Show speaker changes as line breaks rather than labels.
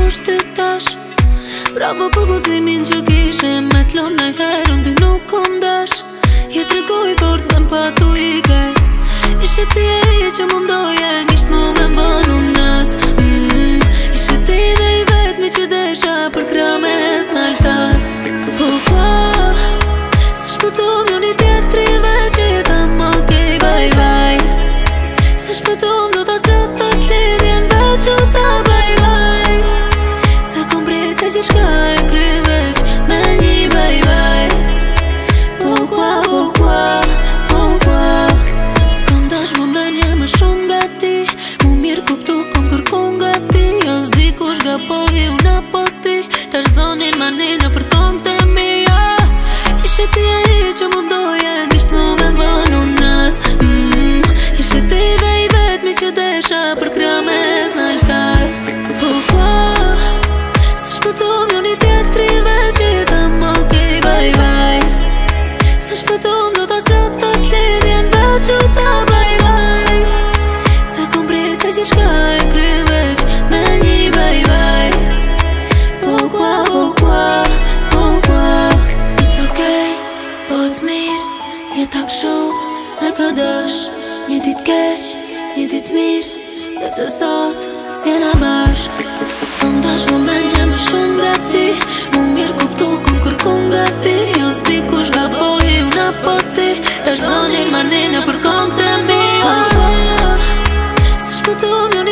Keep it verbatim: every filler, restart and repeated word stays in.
kushti tash. Bravo për guximin që kishe me t'lon në herë, unë ty nuk kom dash. Je t'rëgoj fort me m'patu ike. Ishe ti e që mu mdoje, ngisht mu me m'vanu nas. mm, Ishe ti dhe i vetmi që desha për krames në altar. Po kua, se shpëtum jo një tjetri veç i tham okej, bye bye. Se shpëtum do t'as rëtë t'lidhjen veç u tha bye bye. Se kom prisa që shka e kry veç me një bye bye. Po kua, po kua, po kua. S'kom dash mu menje më shumë nga ti. Mu mirë kuptu kom kërkun nga ti. Jo s'di kush ga pohi una po ti. Tash zonin manin në për kong të mija. Ishe ti e i që mu mdoje, ngisht mu me vënu nas. mm, Ishe ti dhe i vetmi që desha për krames në altar. Po kua, se shpëtum jo një tjetri veç i tham okej, bye bye. Se shpëtum do t'as rëtë t'lidhjen veç u tha bye bye. Se kom prisa që shka e kry veç me një bye bye. Po kua, po kua, po kua. It's okay, po t'mirë, jeta kshu e ka dash. Një dit keq, një dit mirë, dhe pse sot s'jena bashk. S'kom dash mu menje më shumë nga ti. Mu mirë kuptu kom kërkun nga ti. Jo s'di kush ga pohi una po ti. Tash zonin manin në për kong të mi. Se shpëtum jo